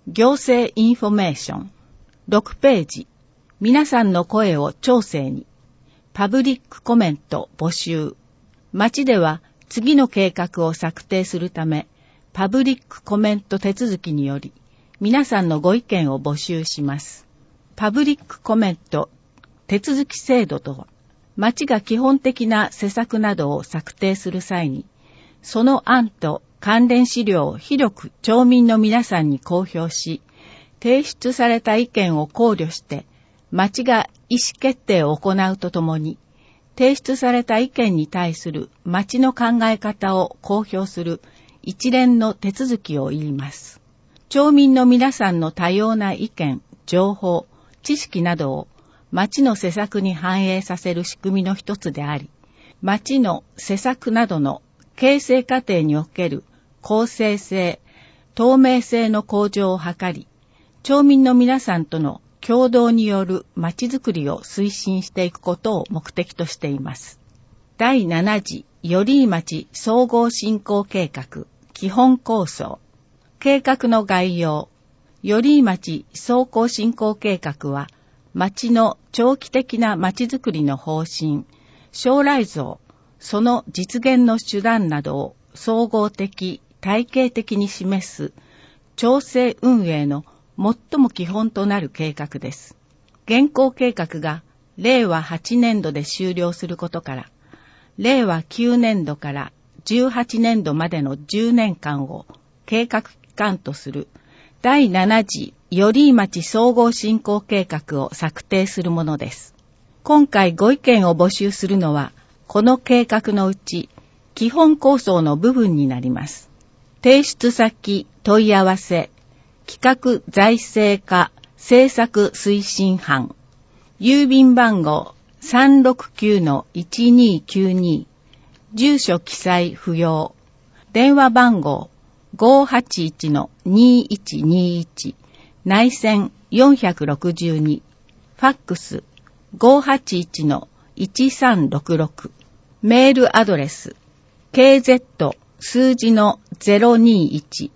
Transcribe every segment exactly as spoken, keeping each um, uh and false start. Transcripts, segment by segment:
行政インフォメーション。ろくページ。皆さんの声を聴声に。パブリックコメント募集。町では次の計画を策定するため、パブリックコメント手続きにより、皆さんのご意見を募集します。パブリックコメント手続き制度とは、町が基本的な施策などを策定する際に、その案と関連資料を広く町民の皆さんに公表し、提出された意見を考慮して、町が意思決定を行うとともに、提出された意見に対する町の考え方を公表する一連の手続きを言います。町民の皆さんの多様な意見、情報、知識などを町の施策に反映させる仕組みの一つであり、町の施策などの形成過程における公正性、透明性の向上を図り、町民の皆さんとの共同による町づくりを推進していくことを目的としています。だいなな次寄居町総合振興計画基本構想。計画の概要。寄居町総合振興計画は、町の長期的な町づくりの方針、将来像、その実現の手段などを総合的、体系的に示す町政運営の最も基本となる計画です。現行計画がれいわはちねんどで終了することから、れいわきゅうねんどからじゅうはちねんどまでのじゅうねんかんを計画期間とするだいなな次寄居町総合振興計画を策定するものです。今回ご意見を募集するのは、この計画のうち基本構想の部分になります。提出先問い合わせ企画財政課政策推進班郵便番号 さんろくきゅうのいちにきゅうに 住所記載不要電話番号 ごーはちいちのにいちにいち 内線よんろくにファックス ごーはちいちのいちさんろくろくメールアドレス ケーゼット 数字のゼロにいち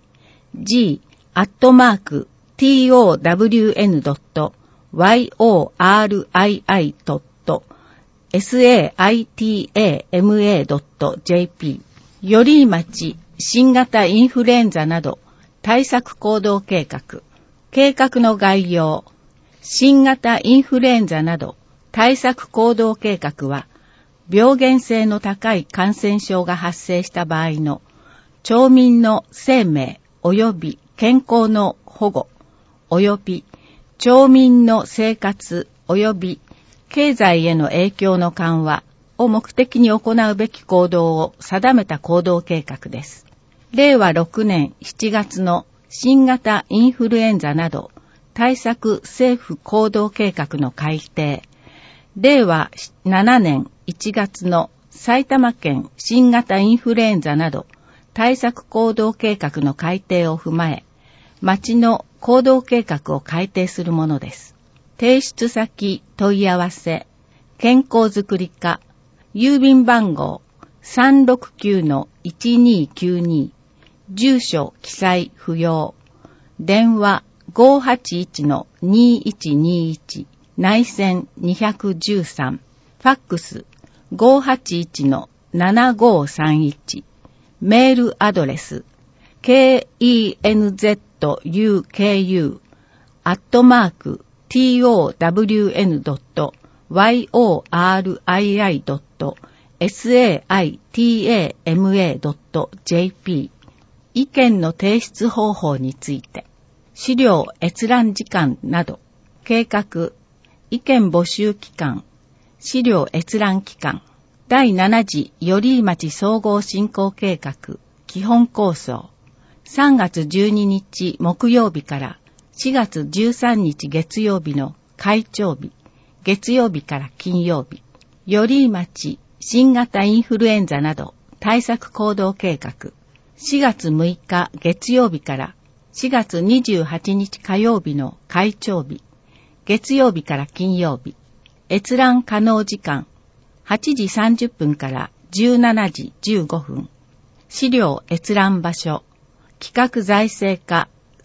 G アットマーク トウダブリューエヌドットヨリードットサイタマドットジェーピー 寄居町新型インフルエンザなど対策行動計画。計画の概要。新型インフルエンザなど対策行動計画は、病原性の高い感染症が発生した場合の町民の生命及び健康の保護及び町民の生活及び経済への影響の緩和を目的に行うべき行動を定めた行動計画です。れいわろくねんしちがつの新型インフルエンザなど対策政府行動計画の改定、れいわななねんいちがつの埼玉県新型インフルエンザなど対策行動計画の改定を踏まえ、町の行動計画を改定するものです。提出先問い合わせ、健康づくり課、郵便番号 さんろくきゅうのいちにきゅうに、住所記載不要、電話 ごーはちいちのにいちにいち、内線にいちさん、ファックス ごーはちいちのななごーさんいち、メールアドレス ケーイーエヌゼットユーケーユー アットマーク トウダブリューエヌドットヨリードットサイタマドットジェーピー 意見の提出方法について、資料閲覧時間など、計画、意見募集期間、資料閲覧期間、だいなな次寄居町総合振興計画基本構想、さんがつじゅうににち木曜日からしがつじゅうさんにち月曜日の会長日、月曜日から金曜日、寄居町新型インフルエンザなど対策行動計画、しがつむいか月曜日からしがつにじゅうはちにち火曜日の会長日、月曜日から金曜日、閲覧可能時間、はちじさんじゅっぷんからじゅうしちじじゅうごふん、資料閲覧場所、企画財政課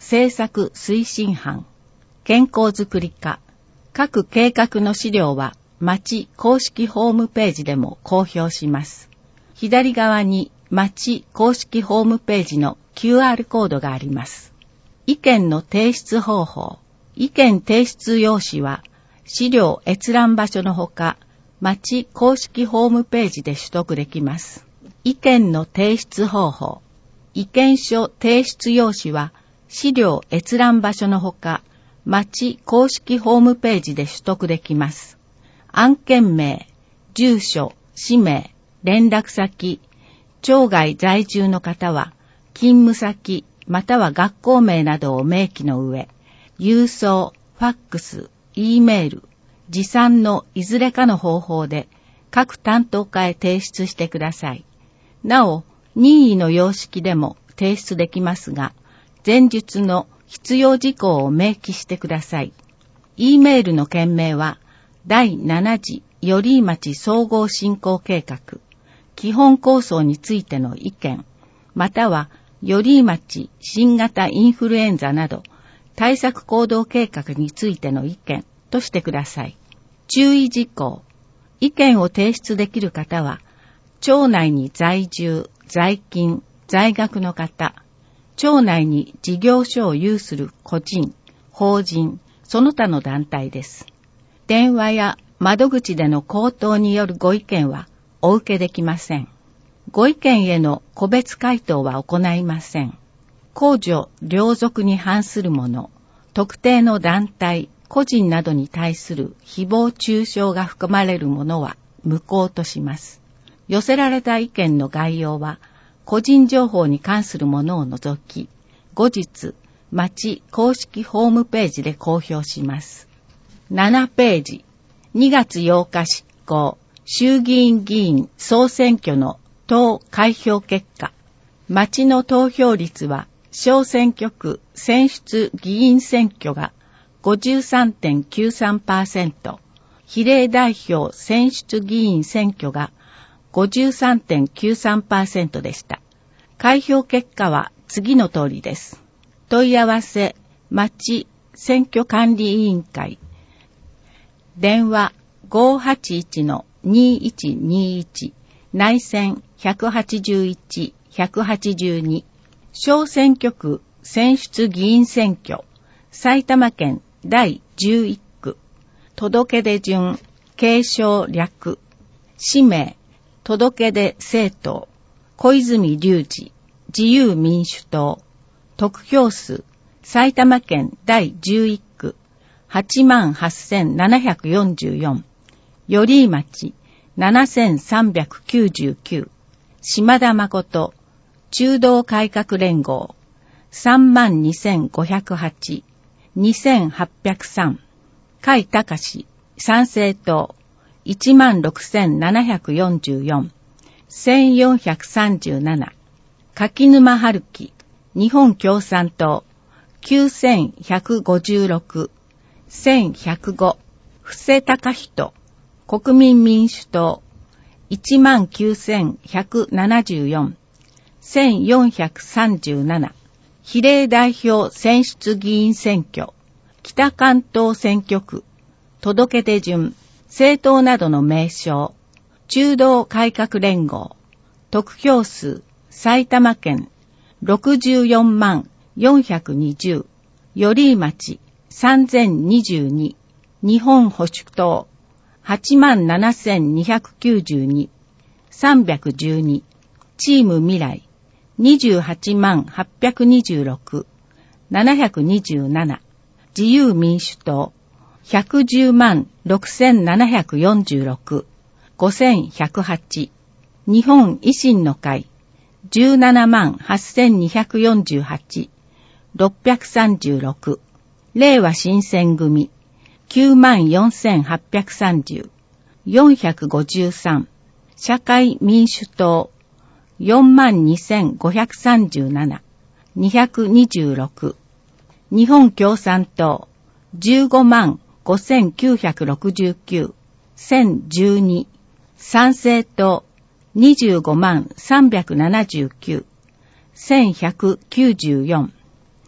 政策推進班、健康づくり課、各計画の資料は町公式ホームページでも公表します。左側に町公式ホームページの キューアール コードがあります。意見の提出方法。意見提出用紙は資料閲覧場所のほか、町公式ホームページで取得できます。意見の提出方法。意見書提出用紙は資料閲覧場所のほか、町公式ホームページで取得できます。案件名、住所、氏名、連絡先、町外在住の方は、勤務先、または学校名などを明記の上、郵送、ファックス、Eメール、持参のいずれかの方法で各担当課へ提出してください。なお、任意の様式でも提出できますが、前述の必要事項を明記してください。Eメールの件名は、だいなな次寄居町総合振興計画、基本構想についての意見、または寄居町新型インフルエンザなど対策行動計画についての意見としてください。注意事項。意見を提出できる方は、町内に在住、在勤、在学の方、町内に事業所を有する個人、法人、その他の団体です。電話や窓口での口頭によるご意見はお受けできません。ご意見への個別回答は行いません。公序良俗に反するもの、特定の団体、個人などに対する誹謗中傷が含まれるものは無効とします。寄せられた意見の概要は、個人情報に関するものを除き、後日、町公式ホームページで公表します。ななページ、にがつようか執行、衆議院議員総選挙の党開票結果。町の投票率は、小選挙区選出議員選挙が ごじゅうさんてんきゅうさんパーセント、比例代表選出議員選挙が ごじゅうさんてんきゅうさんパーセント でした。開票結果は次の通りです。問い合わせ、町選挙管理委員会。電話 ごーはちいちのにいちにいち、内線ひゃくはちじゅういち、ひゃくはちじゅうに。小選挙区選出議員選挙、埼玉県だいじゅういっく、届出順、継承略、氏名、届出政党、小泉隆二、自由民主党、得票数、埼玉県だいじゅういっく、はちまんはっせんななひゃくよんじゅうよん、寄居町、ななせんさんびゃくきゅうじゅうきゅう、島田誠、中道改革連合、さんまんにせんごひゃくはち、にせんはっぴゃくさん、甲斐隆、参政党、いちまんろくせんななひゃくよんじゅうよん、せんよんひゃくさんじゅうなな、柿沼春樹、日本共産党、きゅうせんひゃくごじゅうろく、せんひゃくご、布施隆人、国民民主党、いちまんきゅうせんひゃくななじゅうよん、せんよんひゃくさんじゅうなな、比例代表選出議員選挙、北関東選挙区、届出順、政党などの名称、中道改革連合、得票数、埼玉県、ろくじゅうよんまんよんひゃくにじゅう、寄居町、さんぜんにじゅうに、日本保守党、はちまんななせんにひゃくきゅうじゅうに、さんびゃくじゅうに、チーム未来、にじゅうはちまんはっぴゃくにじゅうろく、ななひゃくにじゅうなな、自由民主党、ひゃくじゅうまんろくせんななひゃくよんじゅうろく、ごせんひゃくはち、日本維新の会、じゅうななまんはっせんにひゃくよんじゅうはち、ろっぴゃくさんじゅうろく、令和新選組、きゅうまんよんせんはっぴゃくさんじゅう、よんひゃくごじゅうさん、社会民主党、よんまんにせんごひゃくさんじゅうなな、にひゃくにじゅうろく、日本共産党、じゅうごまんごせんきゅうひゃくろくじゅうきゅう、せんじゅうに、参政党、にじゅうごまんさんびゃくななじゅうきゅう、せんひゃくきゅうじゅうよん、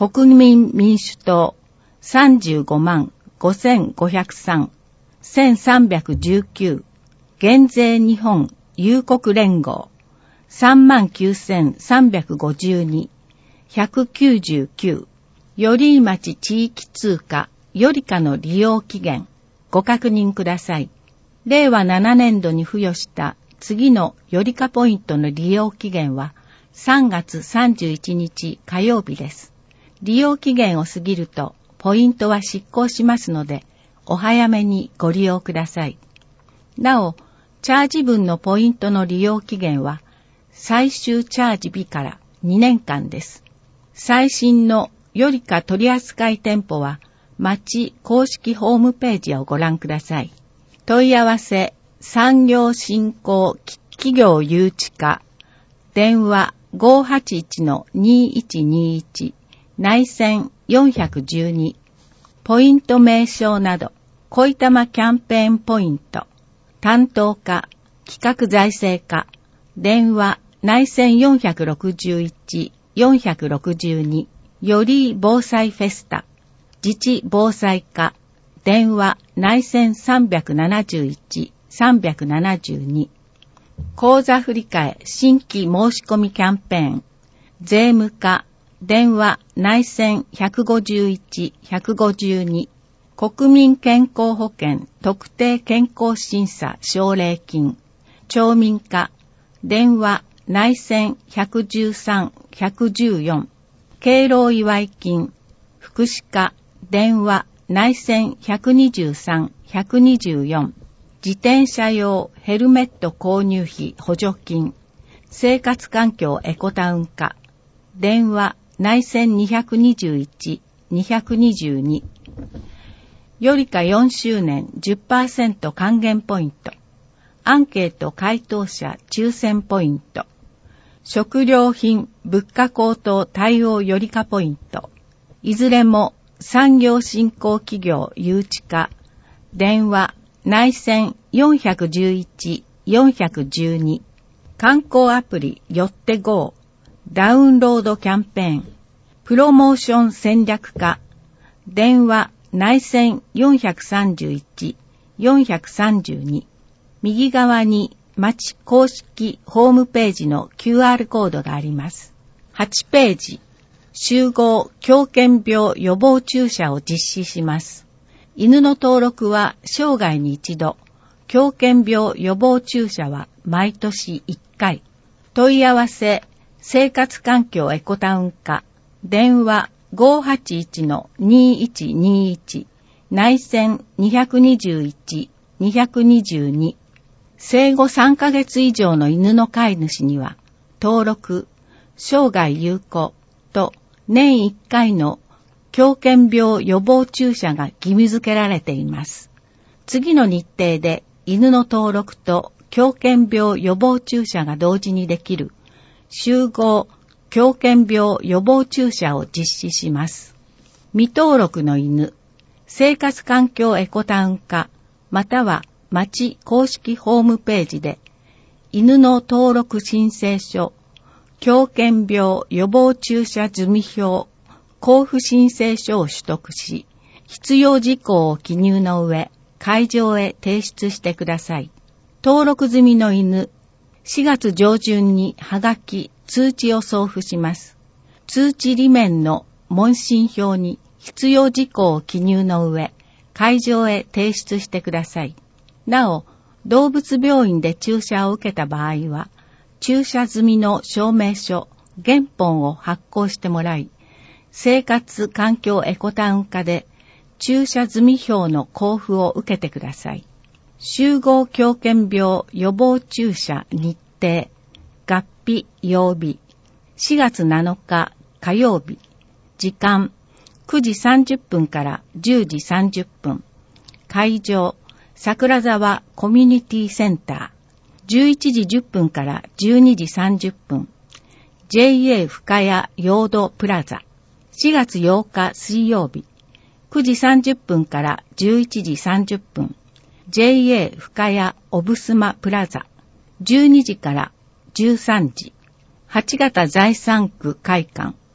国民民主党さんじゅうごまんごせんごひゃくさん、せんさんびゃくじゅうきゅう、減税日本友国連合さんまんきゅうせんさんびゃくごじゅうに、ひゃくきゅうじゅうきゅう、よりい町地域通貨よりかの利用期限、ご確認ください。れいわななねんどに付与した次のよりかポイントの利用期限はさんがつさんじゅういちにち火曜日です。利用期限を過ぎるとポイントは失効しますので、お早めにご利用ください。なお、チャージ分のポイントの利用期限は最終チャージ日からにねんかんです。最新のよりか取扱店舗は町公式ホームページをご覧ください。問い合わせ産業振興企業誘致課電話 ごーはちいちのにいちにいち 内線よんいちにポイント名称など恋玉キャンペーンポイント担当課企画財政課電話内線よんろくいち、よんろくにより防災フェスタ自治防災課電話内線さんなないち、さんななに口座振替新規申し込みキャンペーン税務課電話内線いちごいち、いちごに国民健康保険特定健康審査奨励金町民課電話内線いちいちさん、いちいちよん敬老祝い金福祉課電話内線いちにさん、いちによん自転車用ヘルメット購入費補助金生活環境エコタウン課電話内線ににいち、ににによりかよんしゅうねん じゅっパーセント 還元ポイントアンケート回答者抽選ポイント食料品物価高騰対応よりかポイントいずれも産業振興企業誘致課電話内線よんいち、よんいちに観光アプリよって ゴー ダウンロードキャンペーンプロモーション戦略課電話内線よんさんいち、よんさんに右側に町公式ホームページの キューアール コードがあります。はちページ集合狂犬病予防注射を実施します。犬の登録は生涯に一度、狂犬病予防注射は毎年いっかい。問い合わせ生活環境エコタウン課電話ごーはちいちのにいちにいち内線ににいち、ににに生後さんかげつ以上の犬の飼い主には登録、生涯有効と年いっかいの狂犬病予防注射が義務付けられています。次の日程で犬の登録と狂犬病予防注射が同時にできる集合狂犬病予防注射を実施します。未登録の犬、生活環境エコタウン課または町公式ホームページで犬の登録申請書、狂犬病予防注射済表、交付申請書を取得し、必要事項を記入の上、会場へ提出してください。登録済みの犬、しがつ上旬にはがき、通知を送付します。通知裏面の問診票に必要事項を記入の上、会場へ提出してください。なお、動物病院で注射を受けた場合は、注射済みの証明書、原本を発行してもらい、生活環境エコタウン課で注射済み票の交付を受けてください。集合狂犬病予防注射日程、月日、曜日、しがつなのか火曜日、時間くじさんじゅっぷんからじゅうじさんじゅっぷん、会場桜沢コミュニティセンター、じゅういちじじゅっぷんからじゅうにじさんじゅっぷん、ジェイエー 深谷ヨードプラザ、しがつようか水曜日、くじさんじゅっぷんからじゅういちじさんじゅっぷん、ジェイエー 深谷オブスマプラザ、じゅうにじからじゅうさんじ、八形財産区会館、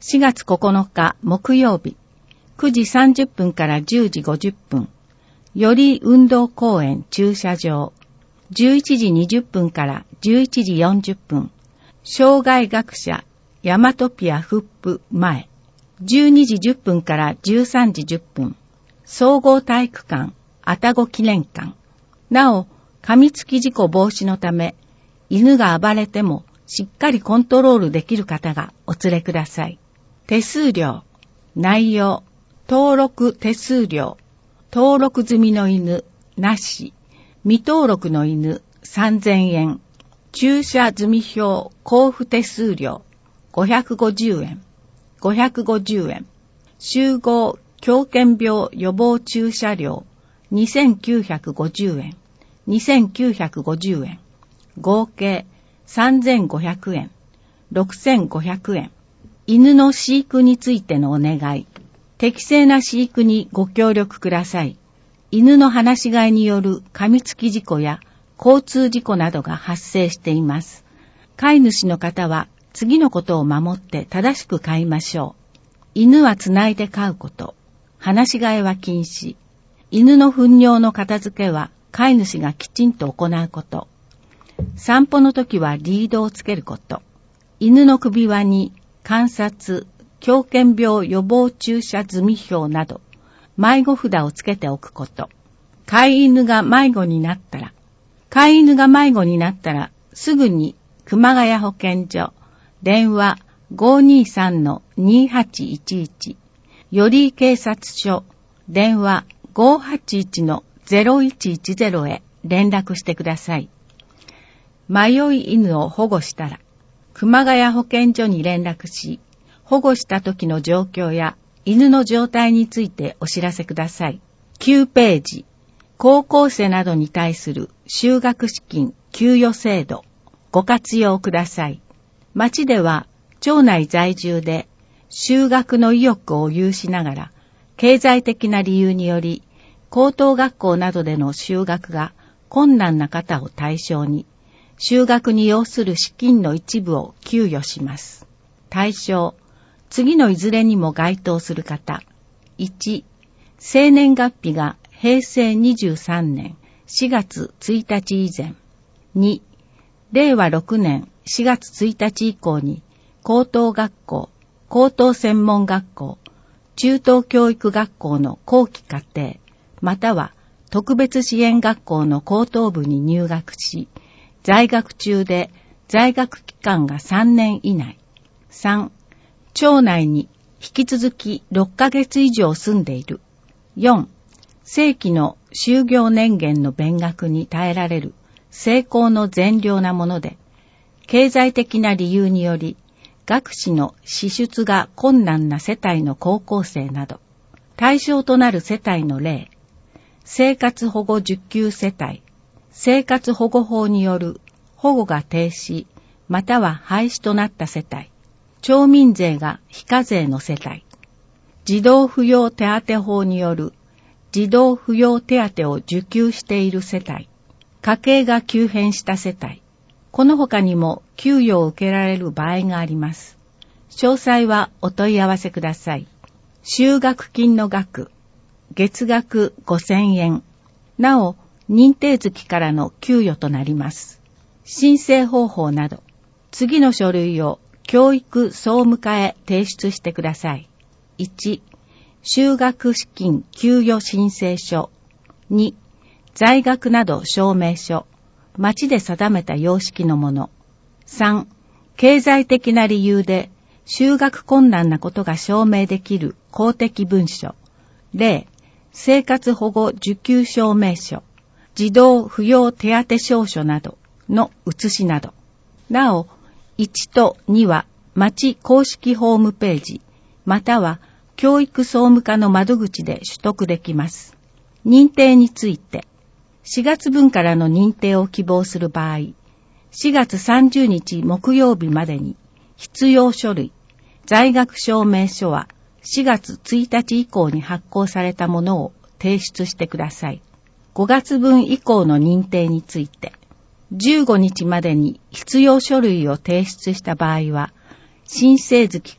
しがつここのか木曜日、くじさんじゅっぷんからじゅうじごじゅっぷん、より運動公園駐車場、じゅういちじにじゅっぷんからじゅういちじよんじゅっぷん、障害学者ヤマトピアフップ前、じゅうにじじゅっぷんからじゅうさんじじゅっぷん、総合体育館愛宕記念館。なお、噛みつき事故防止のため、犬が暴れてもしっかりコントロールできる方がお連れください。手数料、内容、登録手数料、登録済みの犬、なし、未登録の犬、さんぜんえん、駐車済み票交付手数料、ごひゃくごじゅうえん、ごひゃくごじゅうえん、集合狂犬病予防駐車料、にせんきゅうひゃくごじゅうえん、にせんきゅうひゃくごじゅうえん、合計さんぜんごひゃくえん、ろくせんごひゃくえん。犬の飼育についてのお願い。適正な飼育にご協力ください。犬の放し飼いによる噛みつき事故や交通事故などが発生しています。飼い主の方は次のことを守って正しく飼いましょう。犬はつないで飼うこと。放し飼いは禁止。犬の糞尿の片付けは飼い主がきちんと行うこと。散歩の時はリードをつけること。犬の首輪に観察、狂犬病予防注射済み票など、迷子札をつけておくこと。飼い犬が迷子になったら、飼い犬が迷子になったら、すぐに熊谷保健所、電話 ごーにーさんのにーはちいちいち、より警察署、電話 ごーはちいちのゼロいちいちゼロ へ連絡してください。迷い犬を保護したら、熊谷保健所に連絡し、保護した時の状況や犬の状態についてお知らせください。きゅうページ、高校生などに対する就学資金給与制度、ご活用ください。町では、町内在住で就学の意欲を有しながら、経済的な理由により、高等学校などでの就学が困難な方を対象に、就学に要する資金の一部を給与します。対象、次のいずれにも該当する方。いち、生年月日がへいせいにじゅうさんねんしがつついたち以前。に、れいわろくねんしがつついたち以降に高等学校、高等専門学校、中等教育学校の後期課程、または特別支援学校の高等部に入学し、在学中で在学期間がさんねん以内。さん、町内に引き続きろっかげつ以上住んでいる。よん、正規の就業年限の勉学に耐えられる成功の善良なもので、経済的な理由により学士の支出が困難な世帯の高校生など、対象となる世帯の例、生活保護受給世帯、生活保護法による保護が停止、または廃止となった世帯、町民税が非課税の世帯、児童扶養手当法による児童扶養手当を受給している世帯、家計が急変した世帯、この他にも給与を受けられる場合があります。詳細はお問い合わせください。就学金の額、月額ごせんえん。なお、認定月からの給与となります。申請方法など、次の書類を教育総務課へ提出してください。いち、就学資金給与申請書。に、在学など証明書。町で定めた様式のもの。さん、経済的な理由で就学困難なことが証明できる公的文書。例、生活保護受給証明書。児童扶養手当証書などの写しなど。なお、いちとには町公式ホームページ、または教育総務課の窓口で取得できます。認定について、しがつぶんからの認定を希望する場合、しがつさんじゅうにち木曜日までに必要書類、在学証明書はしがつついたち以降に発行されたものを提出してください。ごがつぶん以降の認定について、じゅうごにちまでに必要書類を提出した場合は、申請月から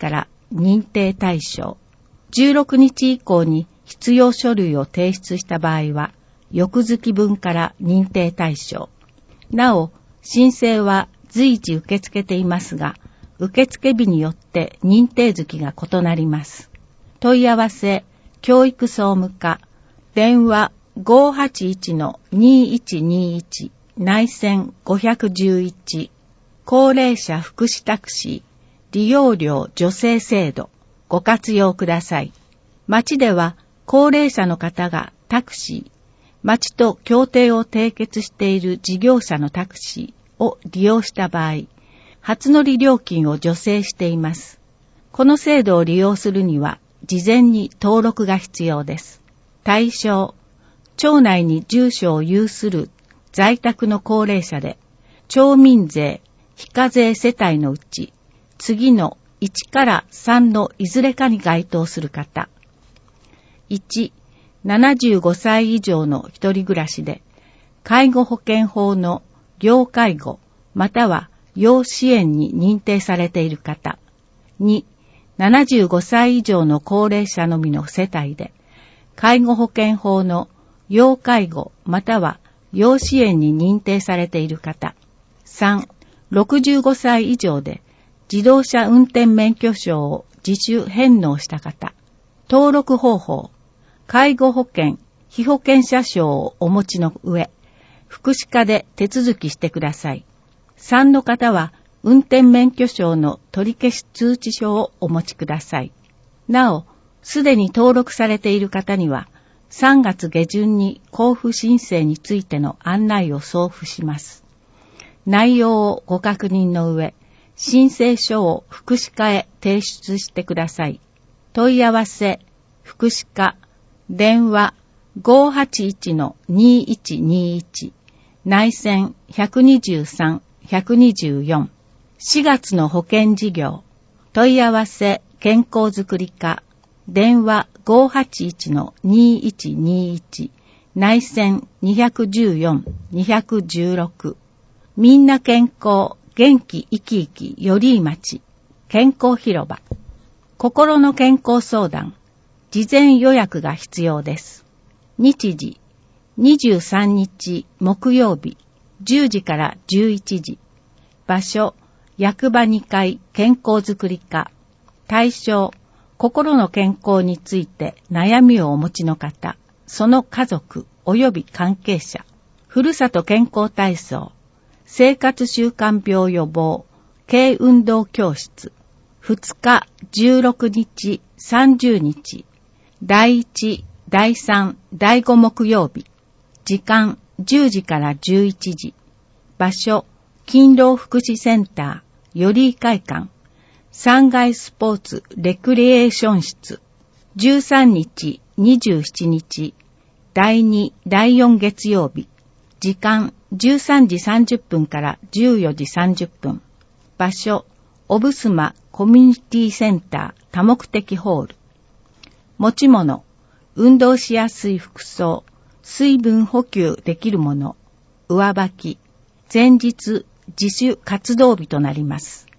認定対象。じゅうろくにち以降に必要書類を提出した場合は、翌月分から認定対象。なお、申請は随時受け付けていますが、受付日によって認定月が異なります。問い合わせ、教育総務課、電話 ごーはちいちのにいちにいち 内線ごいいいち、高齢者福祉タクシー、利用料助成制度、ご活用ください。町では高齢者の方がタクシー、町と協定を締結している事業者のタクシーを利用した場合、初乗り料金を助成しています。この制度を利用するには、事前に登録が必要です。対象、町内に住所を有する在宅の高齢者で、町民税、非課税世帯のうち、次のいちからさんのいずれかに該当する方。いち、ななじゅうごさい以上の一人暮らしで、介護保険法の要介護または要支援に認定されている方。に、ななじゅうごさい以上の高齢者のみの世帯で、介護保険法の要介護または要支援に認定されている方。さん、ろくじゅうごさい以上で自動車運転免許証を自主返納した方。登録方法、介護保険、被保険者証をお持ちの上、福祉課で手続きしてください。さんの方は運転免許証の取り消し通知書をお持ちください。なお、すでに登録されている方には、さんがつげじゅんに交付申請についての案内を送付します。内容をご確認の上、申請書を福祉課へ提出してください。問い合わせ、福祉課、電話 ごーはちいちのにいちにいち、内線いちにさん、いちによん。しがつの保険事業、問い合わせ、健康づくり課、電話 ごーはちいちのにいちにいち、内線にいちよん、にいちろく。みんな健康、元気生き生きよりい町、健康広場。心の健康相談、事前予約が必要です。日時、にじゅうさんにち木曜日、じゅうじからじゅういちじ。場所、役場にかい健康づくり課。対象、心の健康について悩みをお持ちの方、その家族及び関係者。ふるさと健康体操、生活習慣病予防、軽運動教室。ふつか、じゅうろくにち、さんじゅうにち。だいいち、だいさん、だいご木曜日。時間、じゅうじからじゅういちじ。場所、勤労福祉センター、よりい会館。さんがいスポーツレクリエーション室。じゅうさんにち、にじゅうしちにち。だいに、だいよん月曜日。時間、じゅうさんじさんじゅっぷんからじゅうよじさんじゅっぷん。場所、おぶすまコミュニティセンター多目的ホール。持ち物、運動しやすい服装、水分補給できるもの、上履き、前日自主活動日となります。